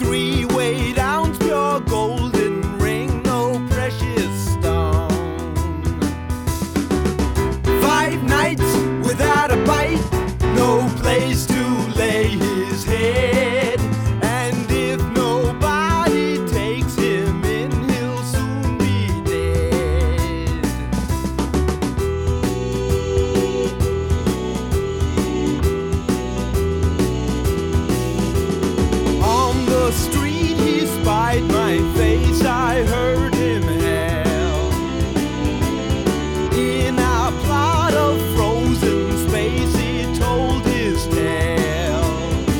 3-weight ounce pure golden ring, no precious stone. 5 nights without a bite, no place to lay his head. And if nobody takes him in, he'll soon be dead. On the street he spied my face, I heard him hail. In a plot of frozen space he told his tale.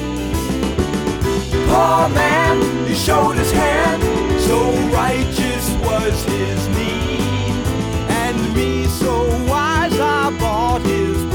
Poor man, he showed his hand, so righteous was his need. And me so wise, I bought his